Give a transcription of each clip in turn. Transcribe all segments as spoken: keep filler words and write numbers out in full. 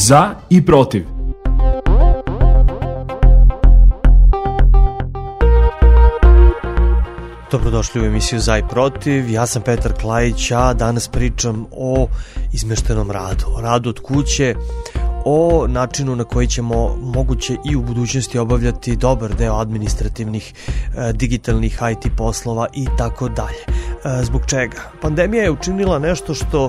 Za i protiv. Dobrodošli u emisiju Za i protiv, ja sam Petar Klajić, a danas pričam o izmeštenom radu, o radu od kuće, o načinu na koji ćemo moguće i u budućnosti obavljati dobar deo administrativnih, digitalnih I T poslova i tako dalje. Zbog čega? Pandemija je učinila nešto što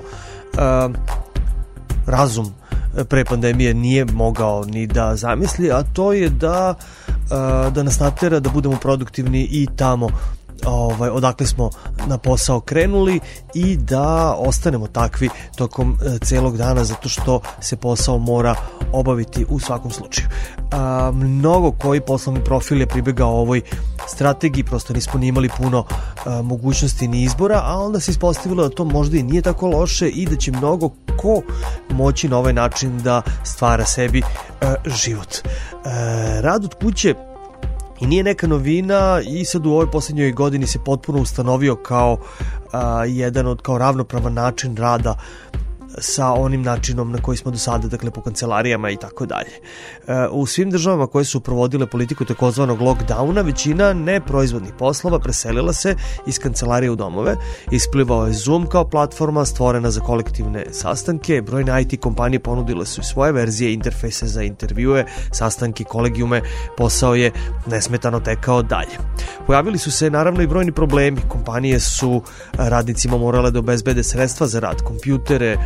razum pre pandemije nije mogao ni da zamisli, a to je da, da nas natera da budemo produktivni i tamo Ovaj, odakle smo na posao krenuli i da ostanemo takvi tokom e, celog dana, zato što se posao mora obaviti u svakom slučaju. A, mnogo koji poslovni profil je pribegao ovoj strategiji, prosto nismo ni imali puno a, mogućnosti ni izbora, a onda se ispostavilo da to možda i nije tako loše i da će mnogo ko moći na ovaj način da stvara sebi a, život. A, rad od kuće i nije neka novina i sad u ovoj posljednjoj godini se potpuno ustanovio kao a, jedan od kao ravnopravan način rada sa onim načinom na koji smo do sada, dakle po kancelarijama i tako dalje. U svim državama koje su provodile politiku takozvanog lockdowna, većina neproizvodnih poslova preselila se iz kancelarije u domove. Isplivao je Zoom kao platforma stvorena za kolektivne sastanke. Brojne I T kompanije ponudile su svoje verzije interfejse za intervjue, sastanke, kolegijume. Posao je nesmetano tekao dalje. Pojavili su se naravno i brojni problemi. Kompanije su radnicima morale da obezbede sredstva za rad, kompjutere,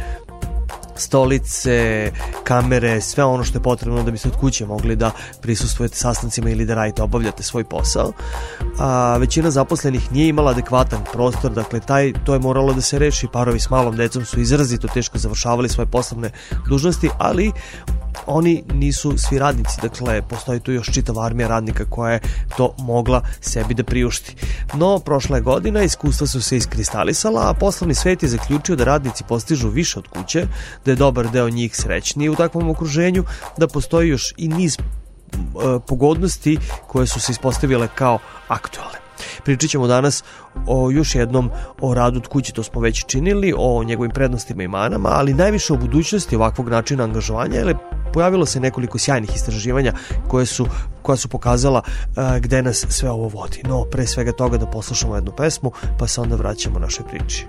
stolice, kamere, sve ono što je potrebno da biste od kuće mogli da prisustvujete sastancima ili da radite, obavljate svoj posao. A, većina zaposlenih nije imala adekvatan prostor, dakle taj, to je moralo da se reši. Parovi s malom decom su izrazito teško završavali svoje poslovne dužnosti, ali oni nisu svi radnici, dakle postoji tu još čitava armija radnika koja je to mogla sebi da priušti. No, prošla je godina, iskustva su se iskristalisala, a poslovni svet je zaključio da radnici postižu više od kuće, da je dobar deo njih srećniji u takvom okruženju, da postoji još i niz e, pogodnosti koje su se ispostavile kao aktualne. Pričat ćemo danas o još jednom o radu od kuće, to smo već činili, o njegovim prednostima i manama, ali najviše o budućnosti ovakvog načina angažovanja, jer pojavilo se nekoliko sjajnih istraživanja koje su, koja su pokazala uh, gde nas sve ovo vodi. No, pre svega toga da poslušamo jednu pesmu, pa se onda vraćamo našoj priči.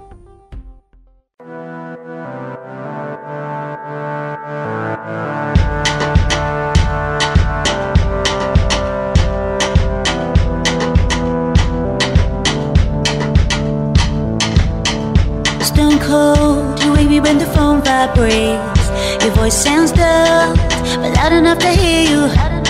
Cold, you wake me when the phone vibrates. Your voice sounds dull, but loud enough to hear you.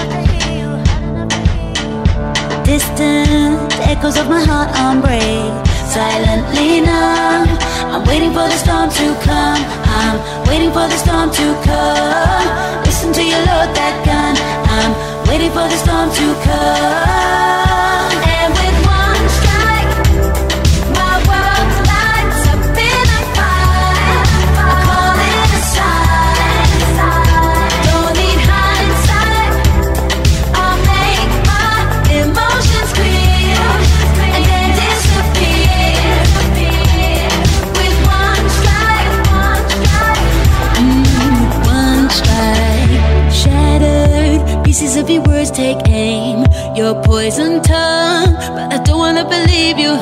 Distant echoes of my heart on break. Silently numb, I'm waiting for the storm to come. I'm waiting for the storm to come. Listen to you load that gun. I'm waiting for the storm to come. And with one strike, my world lights up in a fire. I call it a sign. Don't need hindsight. I'll make my emotions clear and then disappear. With one strike, mm, one strike. Shattered pieces of your words take aim. Your poison tongue, but I don't wanna believe you.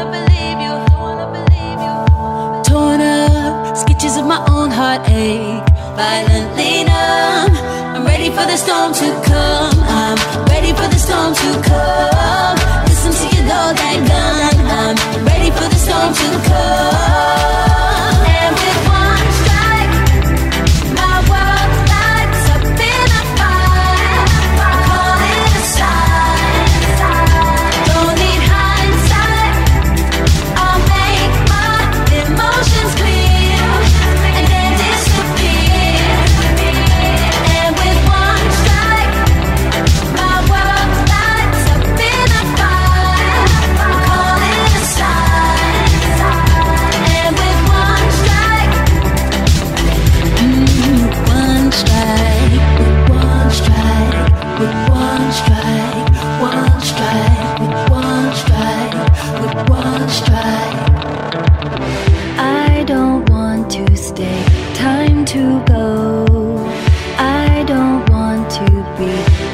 Torn up sketches of my own heartache, violently numb. I'm ready for the storm to come. I'm ready for the storm to come. Listen to you load that gun. I'm ready for the storm to come. And with one strike, my world lights up in a fire. I call it a sign. Don't need hindsight. I'll make my emotions clear and then disappear. And with one strike, my world lights up in a fire. I call it a sign.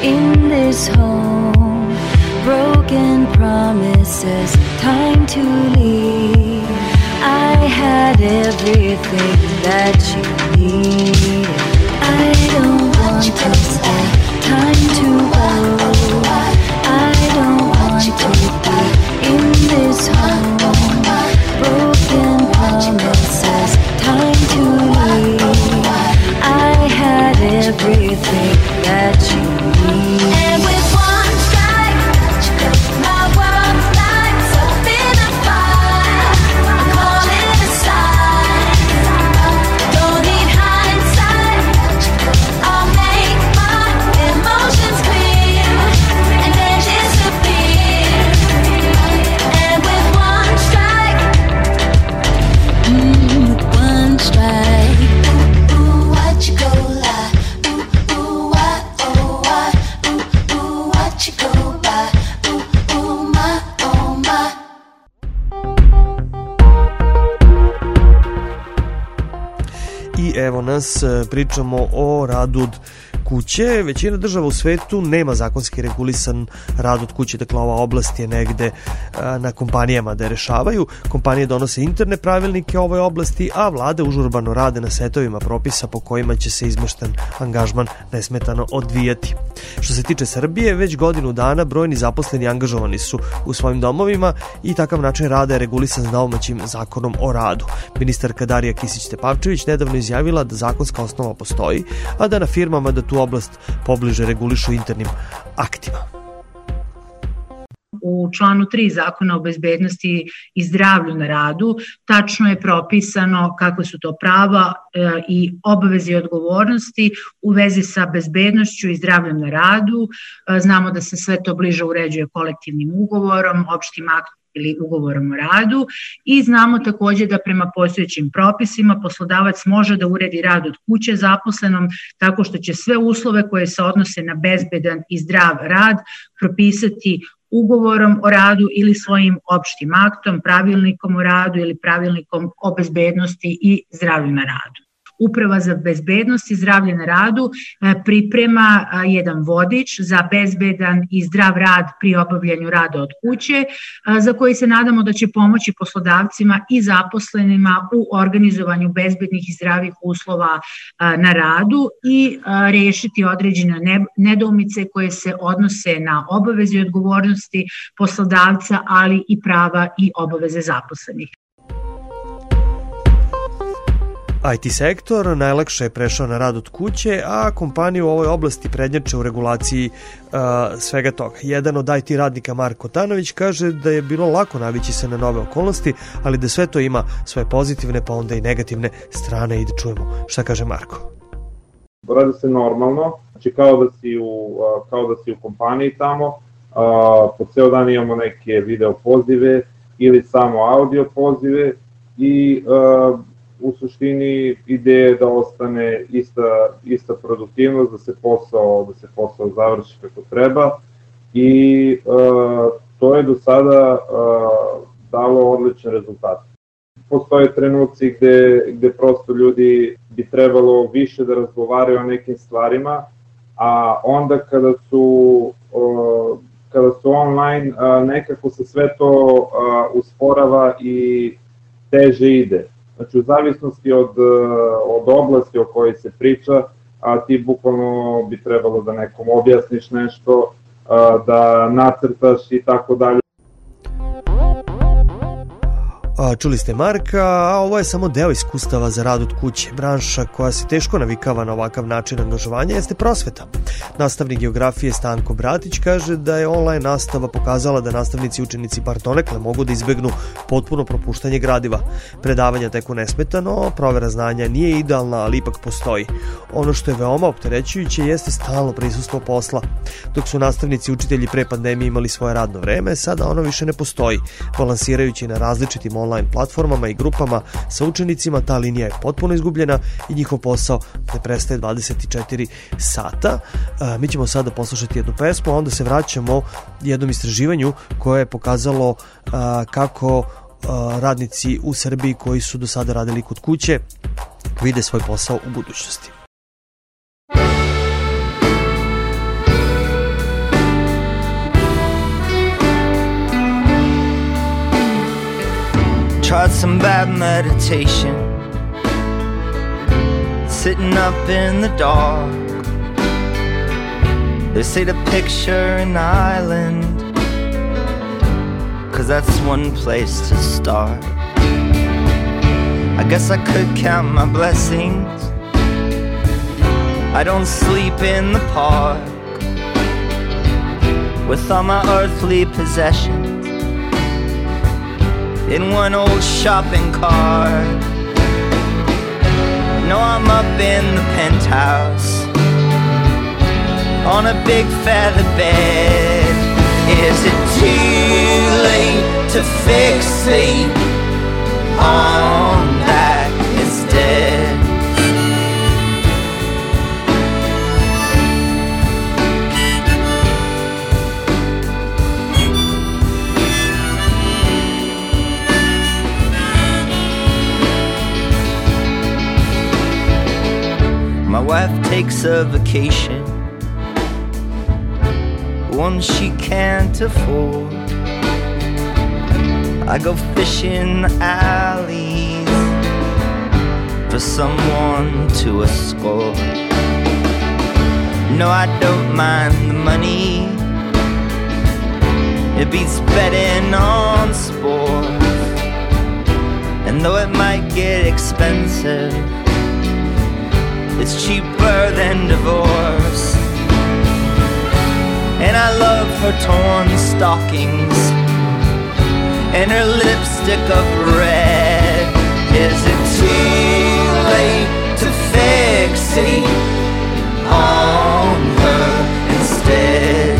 in this home. Broken promises, time to leave. I had everything that you needed. I don't want to stay, time to go. I don't want to be in this home. Broken promises, time to leave. I had everything that you need. And with one strike, my world lights up in a fire. I'm calling a sign. Don't need hindsight. I'll make my emotions clear and then disappear. And with one strike, mm, with one strike. Ooh, ooh, what you go lie? Ooh, ooh, what, oh, what? Ooh, ooh, what you go by? Ooh, ooh, my, oh, my. I evo nas, pričamo o radu od kuće. Većina država u svetu nema zakonski regulisan rad od kuće, dakle ova oblast je negde na kompanijama da je rešavaju. Kompanije donose interne pravilnike o ovoj oblasti, a vlade užurbano rade na setovima propisa po kojima će se izmešten angažman nesmetano odvijati. Što se tiče Srbije, već godinu dana brojni zaposleni angažovani su u svojim domovima i takav način rada je regulisan s domaćim zakonom o radu. Ministarka Darija Kisić-Tepavčević nedavno izjavila da zakonska osnova postoji, a da na firmama da tu oblast pobliže regulišu internim aktima. U članu tri Zakona o bezbednosti i zdravlju na radu tačno je propisano kakve su to prava e, i obaveze i odgovornosti u vezi sa bezbednošću i zdravljem na radu. E, znamo da se sve to bliže uređuje kolektivnim ugovorom, opštim aktom ili ugovorom o radu i znamo takođe da prema postojećim propisima poslodavac može da uredi rad od kuće zaposlenom tako što će sve uslove koje se odnose na bezbedan i zdrav rad propisati ugovorom o radu ili svojim opštim aktom, pravilnikom o radu ili pravilnikom o bezbednosti i zdravlju na radu. Uprava za bezbednost i zdravlje na radu priprema jedan vodič za bezbedan i zdrav rad pri obavljanju rada od kuće, za koji se nadamo da će pomoći poslodavcima i zaposlenima u organizovanju bezbednih i zdravih uslova na radu i rešiti određene nedoumice koje se odnose na obaveze i odgovornosti poslodavca, ali i prava i obaveze zaposlenih. I T sektor najlakše je prešao na rad od kuće, a kompanije u ovoj oblasti prednjače u regulaciji uh, svega toga. Jedan od I T radnika, Marko Tanović, kaže da je bilo lako navići se na nove okolnosti, ali da sve to ima svoje pozitivne pa onda i negativne strane i da čujemo šta kaže Marko. Radi se normalno, znači kao da si u, kao da si u kompaniji tamo, po ceo dan imamo neke video pozive ili samo audio pozive i u suštini ideja je da ostane ista, ista produktivnost, da se posao, da se posao završi kako treba i uh, to je do sada uh, dalo odlične rezultate. Postoje trenuci gde, gde prosto ljudi bi trebalo više da razgovaraju o nekim stvarima, a onda kada su, uh, kada su online uh, nekako se sve to uh, usporava i teže ide. Znači, u zavisnosti od, od oblasti o kojoj se priča, a ti bukvalno bi trebalo da nekom objasniš nešto, da nacrtaš i tako dalje. Čuli ste Marka, a ovo je samo deo iskustava za rad od kuće. Branša koja se teško navikava na ovakav način angažovanja jeste prosveta. Nastavnik geografije Stanko Bratić kaže da je online nastava pokazala da nastavnici i učenici bar donekle mogu da izbegnu potpuno propuštanje gradiva. Predavanja teku nesmetano, provera znanja nije idealna, ali ipak postoji. Ono što je veoma opterećujuće jeste stalno prisustvo posla. Dok su nastavnici i učitelji pre pandemije imali svoje radno vreme, sada ono više ne postoji. Balansirajući na različitim online platformama i grupama sa učenicima, ta linija je potpuno izgubljena i njihov posao ne prestaje dvadeset četiri sata. E, mi ćemo sada poslušati jednu pesmu, a onda se vraćamo jednom istraživanju koje je pokazalo a, kako a, radnici u Srbiji koji su do sada radili kod kuće vide svoj posao u budućnosti. some bad meditation, sitting up in the dark. They say to picture an island, 'cause that's one place to start. I guess I could count my blessings. I don't sleep in the park with all my earthly possessions in one old shopping cart. No, I'm up in the penthouse on a big feather bed. Is it too late to fixate on that instead? My wife takes a vacation, one she can't afford. I go fishing the alleys for someone to escort. No, I don't mind the money, it beats betting on sports. And though it might get expensive, it's cheaper than divorce. And I love her torn stockings and her lipstick of red. Is it too late to fixate on her instead?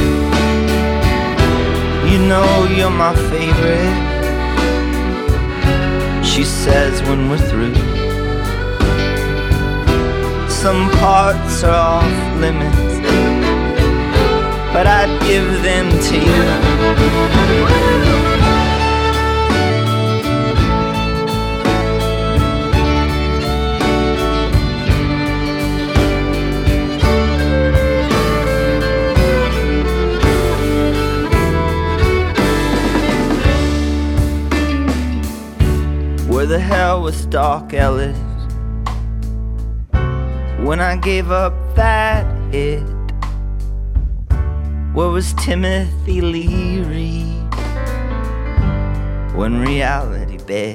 You know you're my favorite, she says when we're through. Some parts are off limits, but I'd give them to you. Where the hell was Doc Ellis when I gave up that hit? Where was Timothy Leary when reality bit?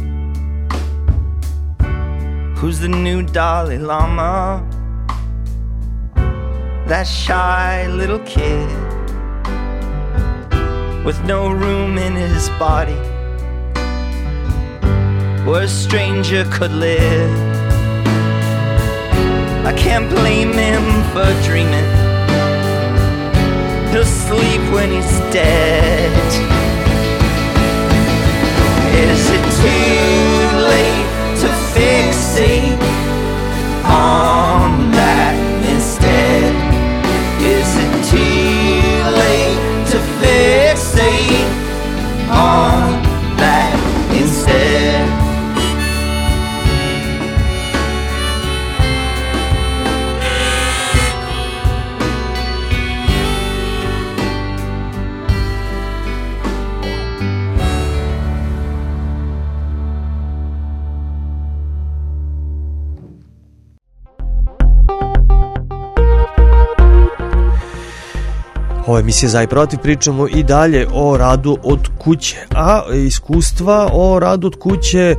Who's the new Dalai Lama? That shy little kid with no room in his body where a stranger could live. I can't blame him for dreaming he'll sleep when he's dead. Is it too late to fixate on that instead? Is it too late to fixate on that instead? Ovo je emisija Za i protiv, pričamo i dalje o radu od kuće, a iskustva o radu od kuće e,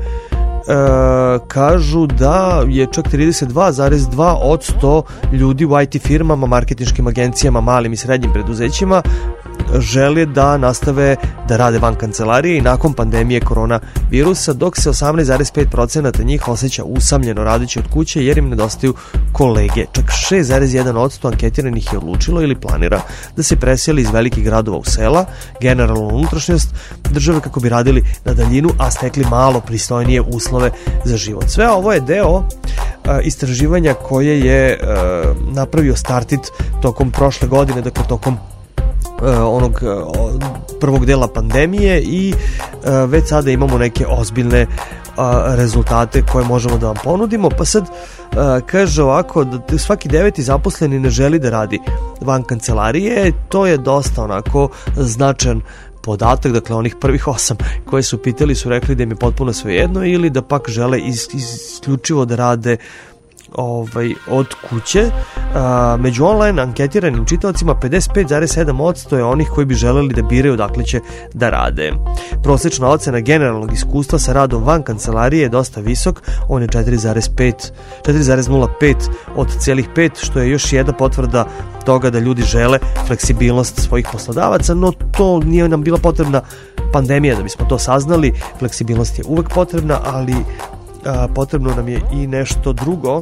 kažu da je čak trideset dva zarez dva posto ljudi u I T firmama, marketinškim agencijama, malim i srednjim preduzećima žele da nastave da rade van kancelarije i nakon pandemije koronavirusa, dok se osamnaest zarez pet posto njih osjeća usamljeno radeći od kuće jer im nedostaju kolege. Čak šest zarez jedan posto anketiranih je odlučilo ili planira da se preseli iz velikih gradova u sela, generalno unutrašnjost države kako bi radili na daljinu, a stekli malo pristojnije uslove za život. Sve ovo je deo uh, istraživanja koje je uh, napravio Startit tokom prošle godine, dakle tokom onog prvog dela pandemije i već sada imamo neke ozbiljne rezultate koje možemo da vam ponudimo. Pa sad kaže ovako da svaki deveti zaposleni ne želi da radi van kancelarije. To je dosta onako značajan podatak, dakle onih prvih osam koje su pitali su rekli da im je potpuno svejedno ili da pak žele is, isključivo da rade ovaj, od kuće. A, među online anketiranim čitaocima pedeset pet zarez sedam posto je onih koji bi želeli da biraju odakle će da rade. Prosečna ocena generalnog iskustva sa radom van kancelarije je dosta visok, on je četiri zarez nula pet od celih pet, što je još jedna potvrda toga da ljudi žele fleksibilnost svojih poslodavaca, no to nije nam bila potrebna pandemija da bismo to saznali. Fleksibilnost je uvek potrebna, ali a, potrebno nam je i nešto drugo.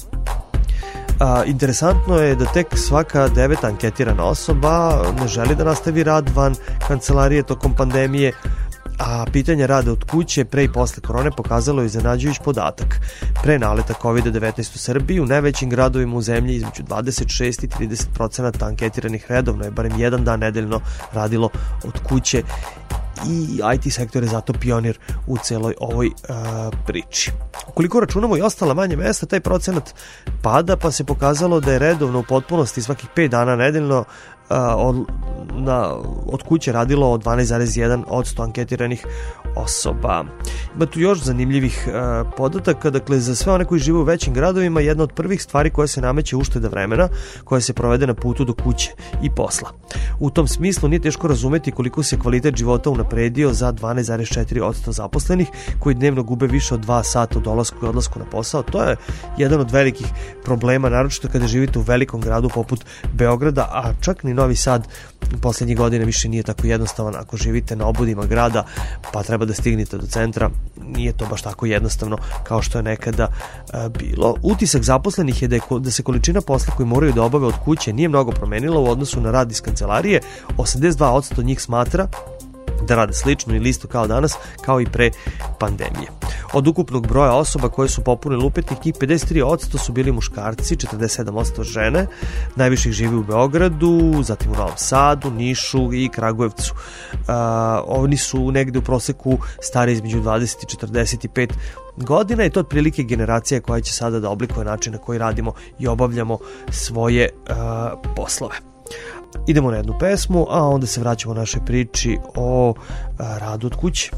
A, interesantno je da tek svaka deveta anketirana osoba ne želi da nastavi rad van kancelarije tokom pandemije, a pitanje rada od kuće pre i posle korone pokazalo je iznenađujući podatak. Pre naleta kovid devetnaest u Srbiji, u najvećim gradovima u zemlji između dvadeset šest i trideset procenata anketiranih redovno je barem jedan dan nedeljno radilo od kuće i I T sektor je zato pionir u celoj ovoj uh, priči. Ukoliko računamo i ostala manje mesta, taj procenat pada, pa se pokazalo da je redovno u potpunosti svakih pet dana nedeljno uh, od, na, od kuće radilo od dvanaest zarez jedan posto anketiranih osoba. Ima tu još zanimljivih uh, podataka, dakle za sve one koji žive u većim gradovima jedna od prvih stvari koja se nameće ušteda vremena koja se provede na putu do kuće i posla. U tom smislu nije teško razumeti koliko se kvalitet života unapredio za dvanaest zarez četiri posto zaposlenih koji dnevno gube više od dva sata u dolasku i odlasku na posao. To je jedan od velikih problema, naročito kada živite u velikom gradu poput Beograda, a čak ni Novi Sad poslednjih godina više nije tako jednostavan. Ako živite na obodima grada pa treba da stignete do centra, nije to baš tako jednostavno kao što je nekada a, bilo. Utisak zaposlenih je da, je da se količina posla koju moraju da obave od kuće nije mnogo promenila u odnosu na rad iz kancelarije. osamdeset dva posto njih smatra da rade slično ili isto kao danas, kao i pre pandemije. Od ukupnog broja osoba koje su popunili upitnik, njih pedeset tri posto su bili muškarci, četrdeset sedam posto žene, najviše ih živi u Beogradu, zatim u Novom Sadu, Nišu i Kragujevcu. Uh, oni su negde u proseku stari između dvadeset i četrdeset pet godina i to otprilike generacija koja će sada da oblikuje način na koji radimo i obavljamo svoje uh, poslove. Idemo na jednu pesmu, a onda se vraćamo našoj priči o a, radu od kuće.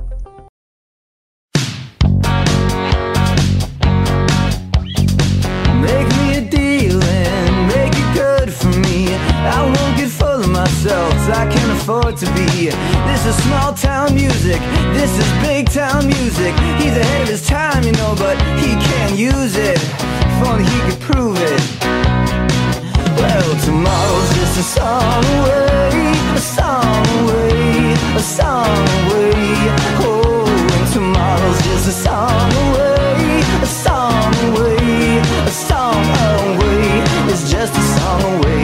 Make me a deal and make it good for me. I won't get full of myself, I can't afford to be. This is small town music, this is big town music. He's ahead of his time, you know, but he can't use it. If only he could prove it. Well, tomorrow's just a song away, a song away, a song away. Oh, and tomorrow's just a song away, a song away, a song away. It's just a song away.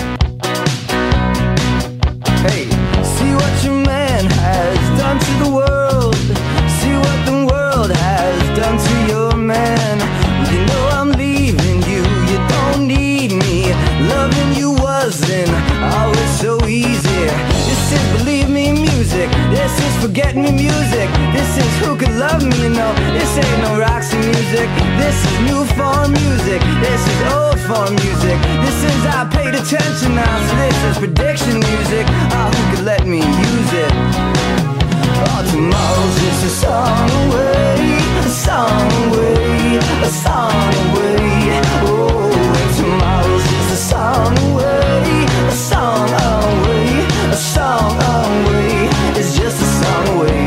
Hey, see what your man has done to the world. See what the world has done to your man. You know I'm leaving you, you don't need me. Loving you wasn't always so easy. This is believe me music, this is forget me music. This is who could love me, you know. This ain't no Roxy music, this is new form music. This is old form music. This is I paid attention now, so this is prediction music. Oh, who could let me use it? Oh, tomorrow's just a song away, a song away, a song away. Oh, and tomorrow's just a song away, a song away, a song away. It's just a song away.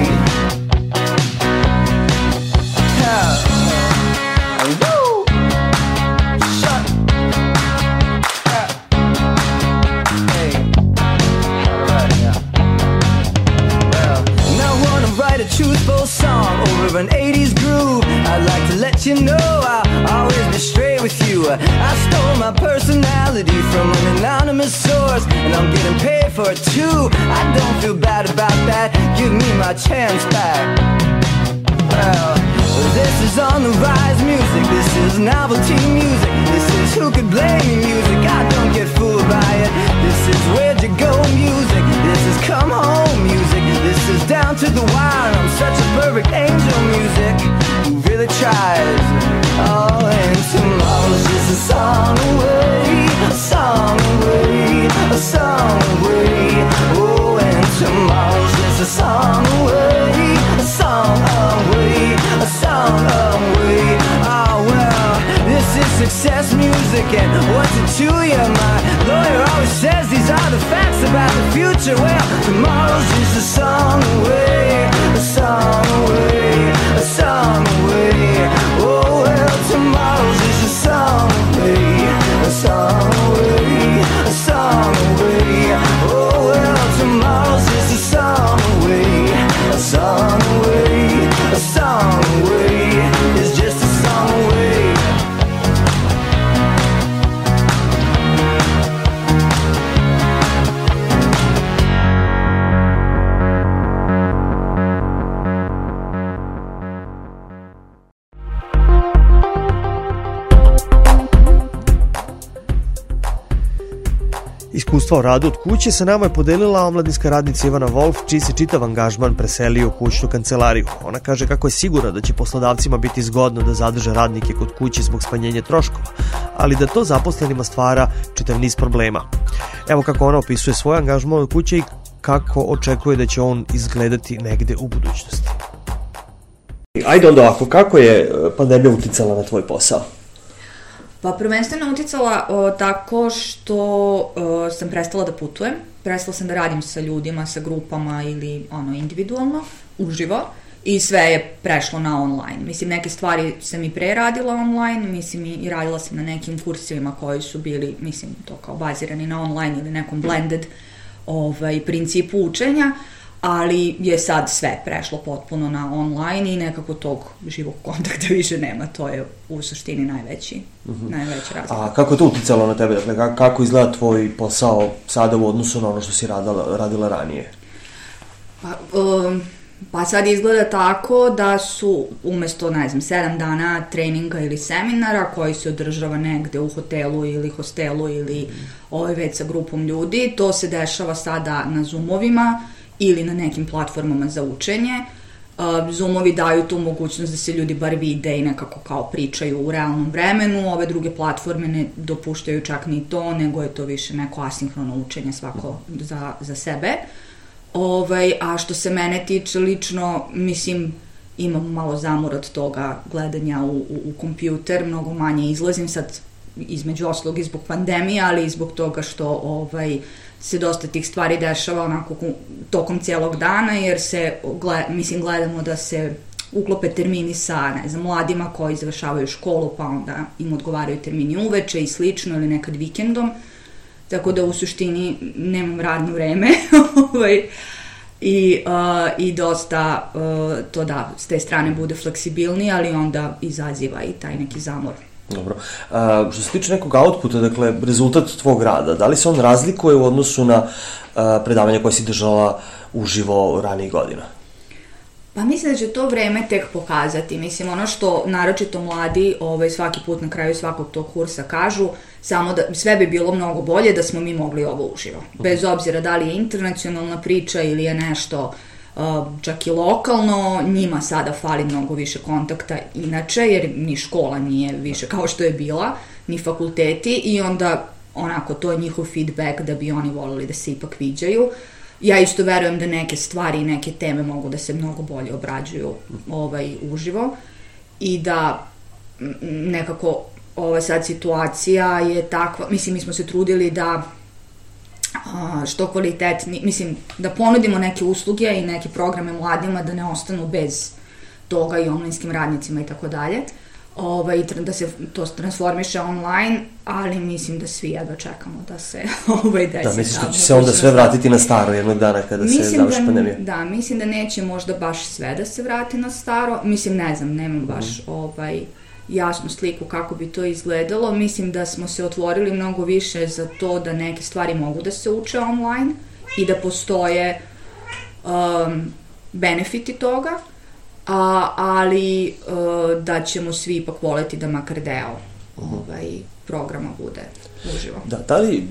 Yeah. Woo! Shut. Yeah. Hey. Alright, yeah. Well, now I wanna write a truthful song over an eighties groove. I'd like to let you know I'll always be straight with you. I stole my personality from an anonymous source, and I'm getting paid for it too. I don't feel bad about that, give me my chance back. Well, this is on the rise music, this is novelty music. This is who could blame me music, I don't get fooled by it. This is where'd you go music, this is come home music. This is down to the wire, I'm such a perfect angel music who really tries. Oh, and tomorrow's just a song away, a song away, a song away. Oh, and tomorrow future, well, tomorrow's just a song away, a song away, a song away. Oh, well, tomorrow's just a song away, a song away, a song away. Oh, well, tomorrow's just a song away, a song away, a song away. It's just a song away. Iskustva o radu od kuće sa nama je podelila omladinska radnica Ivana Wolf, čiji se čitav angažman preselio u kućnu kancelariju. Ona kaže kako je sigurna da će poslodavcima biti zgodno da zadrže radnike kod kuće zbog smanjenja troškova, ali da to zaposlenima stvara čitav niz problema. Evo kako ona opisuje svoj angažman od kuće i kako očekuje da će on izgledati negde u budućnosti. Ajde onda ovako, kako je pandemija uticala na tvoj posao? Pa prvenstveno uticala o, tako što o, sam prestala da putujem, prestala sam da radim sa ljudima, sa grupama ili ono individualno, uživo, i sve je prešlo na online. Mislim, neke stvari sam i pre radila online, mislim i radila sam na nekim kursevima koji su bili, mislim, to kao bazirani na online ili nekom blended ovaj, principu učenja, ali je sad sve prešlo potpuno na online i nekako tog živog kontakta više nema, to je u suštini najveći, uh-huh. najveći razlog. A kako je to uticalo na tebe? Dakle, kako izgleda tvoj posao sada u odnosu na ono što si radila, radila ranije? Pa, um, pa sad izgleda tako da su umesto, ne znam, sedam dana treninga ili seminara koji se održava negde u hotelu ili hostelu ili ovaj već sa grupom ljudi, to se dešava sada na Zoomovima ili na nekim platformama za učenje. Zoomovi daju tu mogućnost da se ljudi bar vide i nekako kao pričaju u realnom vremenu, ove druge platforme ne dopuštaju čak ni to, nego je to više neko asinhrono učenje svako za, za sebe. Ovaj, a što se mene tiče lično, mislim, imam malo zamor od toga gledanja u, u, u kompjuter, mnogo manje izlazim sad između ostalog i zbog pandemije, ali i zbog toga što ovaj, se dosta tih stvari dešava onako tokom cijelog dana, jer se, gled, mislim, gledamo da se uklope termini sa, ne znam, mladima koji završavaju školu, pa onda im odgovaraju termini uveče i slično, ili nekad vikendom, tako da u suštini nemam radno vreme i, uh, i dosta uh, to da s te strane bude fleksibilniji, ali onda izaziva i taj neki zamor. Dobro. A, što se tiče nekog outputa, dakle, rezultat tvog rada, da li se on razlikuje u odnosu na a, predavanja koje si držala uživo ranijih godina? Pa mislim da će to vreme tek pokazati. Mislim, ono što naročito mladi ovaj, svaki put na kraju svakog tog kursa kažu, samo da sve bi bilo mnogo bolje da smo mi mogli ovo uživo. Bez obzira da li je internacionalna priča ili je nešto uh, čak i lokalno, njima sada fali mnogo više kontakta inače, jer ni škola nije više kao što je bila, ni fakulteti, i onda onako to je njihov feedback da bi oni volili da se ipak viđaju. Ja isto verujem da neke stvari i neke teme mogu da se mnogo bolje obrađuju ovaj, uživo i da nekako ova sad situacija je takva, mislim, mi smo se trudili da a, što kvalitetni, mislim, da ponudimo neke usluge i neke programe mladima da ne ostanu bez toga i onlineskim radnicima i tako dalje. Ovaj, da se to transformiše online, ali mislim da svi jedva čekamo da se ovaj desi. Da, misliš da će se onda sve vratiti na staro jednog dana kada mislim se završi pandemija? Da, mislim da neće možda baš sve da se vrati na staro. Mislim, ne znam, nemam baš mm. ovaj, jasnu sliku kako bi to izgledalo. Mislim da smo se otvorili mnogo više za to da neke stvari mogu da se uče online i da postoje um, benefiti toga. A, ali uh, da ćemo svi ipak voleti da makar deo ovaj, programa bude uživo. Da, da li,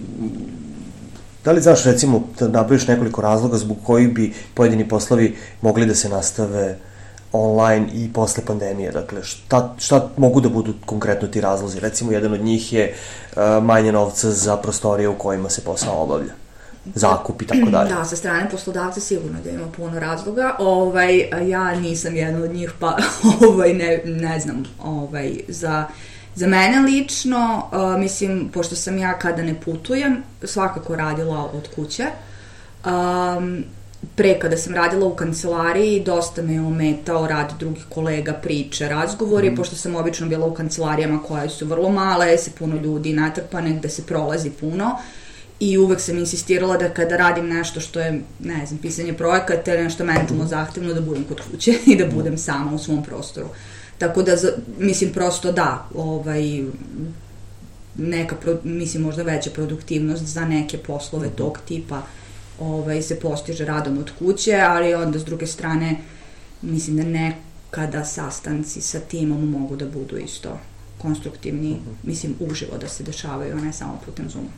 da li znaš recimo da napraviš nekoliko razloga zbog kojih bi pojedini poslovi mogli da se nastave online i posle pandemije? Dakle, šta, šta mogu da budu konkretno ti razlozi? Recimo, jedan od njih je uh, manje novca za prostorije u kojima se posao obavlja, zakup i tako dalje. Da, sa strane poslodavca sigurno da ima puno razloga. Ovaj, ja nisam jedna od njih, pa ovaj, ne, ne znam. Ovaj, za, za mene lično, uh, mislim, pošto sam ja kada ne putujem, svakako radila od kuće, Um, pre kada sam radila u kancelariji, dosta me je ometao rad drugih kolega, priče, razgovori, mm. pošto sam obično bila u kancelarijama koje su vrlo male, se puno ljudi natrpane, gde se prolazi puno. I uvek sam insistirala da kada radim nešto što je, ne znam, pisanje projekata ili nešto mentalno zahtevno, da budem kod kuće i da budem sama u svom prostoru. Tako da, mislim, prosto da, ovaj, neka, mislim, možda veća produktivnost za neke poslove tog tipa ovaj, se postiže radom od kuće, ali onda s druge strane, mislim da nekada sastanci sa timom mogu da budu isto konstruktivni, mislim, uživo da se dešavaju, a ne samo putem Zooma.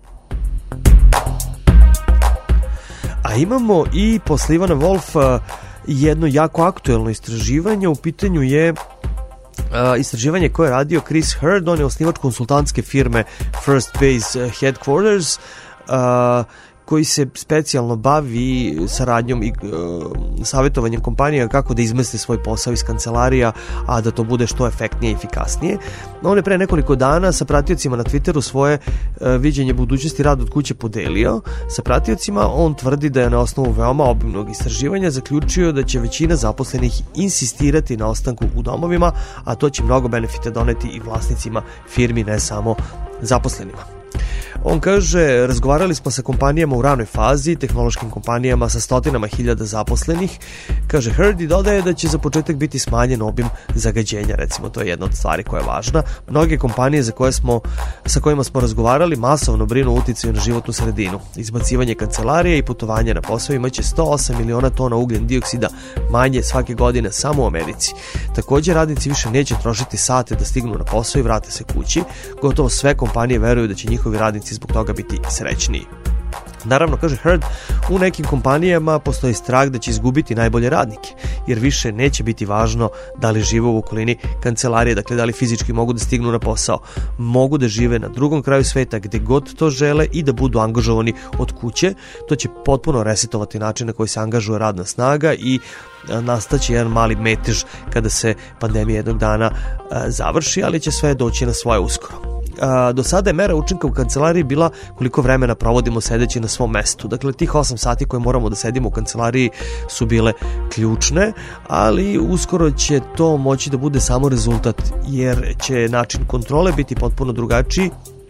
A imamo i posle Ivana Wolf jedno jako aktuelno istraživanje. U pitanju je istraživanje koje je radio Chris Hurd, on je osnivač konsultantske firme First Base Headquarters, koji se specijalno bavi saradnjom i uh, savjetovanjem kompanija kako da izmeste svoj posao iz kancelarija, a da to bude što efektnije i efikasnije. On je pre nekoliko dana sa pratiocima na Twitteru svoje uh, viđenje budućnosti rada od kuće podelio. Sa pratiocima on tvrdi da je na osnovu veoma obimnog istraživanja zaključio da će većina zaposlenih insistirati na ostanku u domovima, a to će mnogo benefita doneti i vlasnicima firmi, ne samo zaposlenima. On kaže, razgovarali smo sa kompanijama u ranoj fazi, tehnološkim kompanijama sa stotinama hiljada zaposlenih. Kaže Hurd i dodaje da će za početak biti smanjen obim zagađenja, recimo, to je jedna od stvari koja je važna. Mnoge kompanije za koje smo, sa kojima smo razgovarali masovno brinu o uticaju na životnu sredinu. Izbacivanje kancelarije i putovanje na posao imaće sto osam miliona tona ugljen dioksida manje svake godine samo u Americi. Takođe, radnici više neće trošiti sate da stignu na posao i vrate se kući. Gotovo sve kompanije veruju da će njihovi radnici zbog toga biti srećniji. Naravno, kaže Hurd, u nekim kompanijama postoji strah da će izgubiti najbolje radnike, jer više neće biti važno da li žive u okolini kancelarije, dakle da li fizički mogu da stignu na posao. Mogu da žive na drugom kraju sveta gde god to žele i da budu angažovani od kuće. To će potpuno resetovati način na koji se angažuje radna snaga i nastaće jedan mali metež kada se pandemija jednog dana završi, ali će sve doći na svoje uskoro. A, do sada je mera učinka u kancelariji bila koliko vremena provodimo sedeći na svom mestu. Dakle, tih osam sati koje moramo da sedimo u kancelariji su bile ključne, ali uskoro će to moći da bude samo rezultat, jer će način kontrole biti potpuno drugačiji.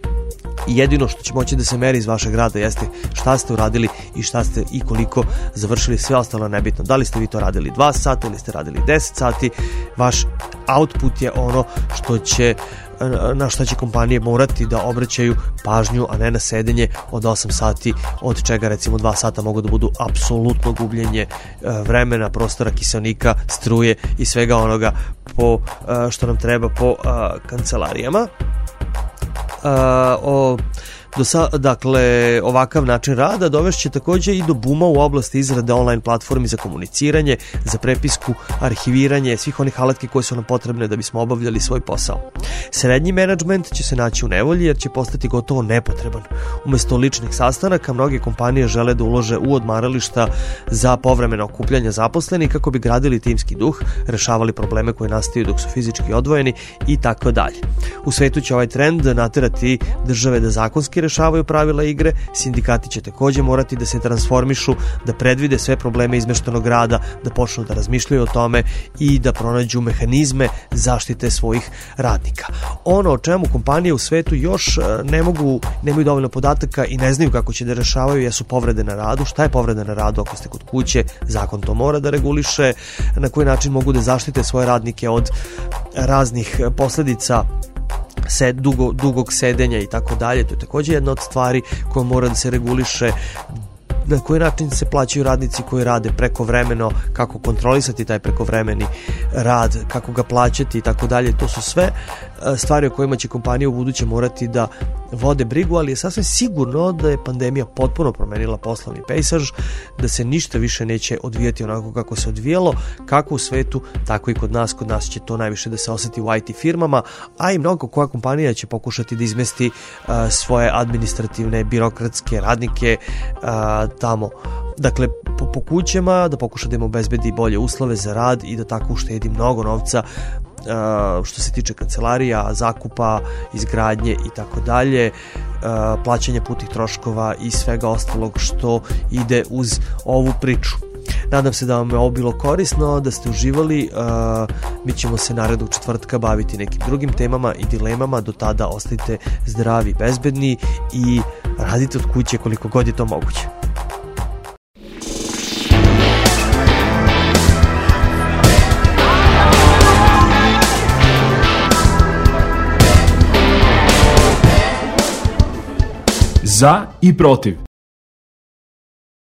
I jedino što će moći da se meri iz vašeg rada jeste šta ste uradili i šta ste i koliko završili, sve ostalo nebitno. Da li ste vi to radili dva sata ili ste radili deset sati, vaš output je ono što će, na šta će kompanije morati da obraćaju pažnju, a ne na sedenje od osam sati, od čega recimo dva sata mogu da budu apsolutno gubljenje vremena, prostora, kiseonika, struje i svega onoga po, što nam treba po kancelarijama. Uh, o, do sa, dakle, ovakav način rada dovešće takođe i do buma u oblasti izrade online platformi za komuniciranje, za prepisku, arhiviranje, svih onih alatki koje su nam potrebne da bismo obavljali svoj posao. Srednji menadžment će se naći u nevolji jer će postati gotovo nepotreban. Umesto ličnih sastanaka, mnoge kompanije žele da ulože u odmarališta za povremeno okupljanje zaposlenih kako bi gradili timski duh, rešavali probleme koje nastaju dok su fizički odvojeni i tako dalje. U svetu će ovaj trend naterati države da zakonski rešavaju pravila igre, sindikati će takođe morati da se transformišu, da predvide sve probleme izmeštenog rada, da počnu da razmišljaju o tome i da pronađu mehanizme zaštite svojih radnika. Ono o čemu kompanije u svetu još ne mogu, nemaju dovoljno podataka i ne znaju kako će da rešavaju jesu povrede na radu. Šta je povreda na radu ako ste kod kuće? Zakon to mora da reguliše. Na koji način mogu da zaštite svoje radnike od raznih posledica se, dugo, dugog sedenja i tako dalje. To je takođe jedna od stvari koja mora da se reguliše. Na koji način se plaćaju radnici koji rade prekovremeno, kako kontrolisati taj prekovremeni rad, kako ga plaćati i tako dalje. To su sve stvari o kojima će kompanije u buduće morati da vode brigu, ali je sasvim sigurno da je pandemija potpuno promenila poslovni pejsaž, da se ništa više neće odvijati onako kako se odvijalo, kako u svetu, tako i kod nas. Kod nas će to najviše da se oseti u I T firmama, a i mnogo koja kompanija će pokušati da izmesti uh, svoje administrativne, birokratske radnike uh, tamo. Dakle, po, po kućama, da pokuša da im obezbedi bolje uslove za rad i da tako uštedi mnogo novca što se tiče kancelarija, zakupa, izgradnje i tako dalje, plaćanja putnih troškova i svega ostalog što ide uz ovu priču. Nadam se da vam je ovo bilo korisno, da ste uživali. Mi ćemo se narednog četvrtka baviti nekim drugim temama i dilemama. Do tada ostajte zdravi i bezbedni i radite od kuće koliko god je to moguće. Za i protiv.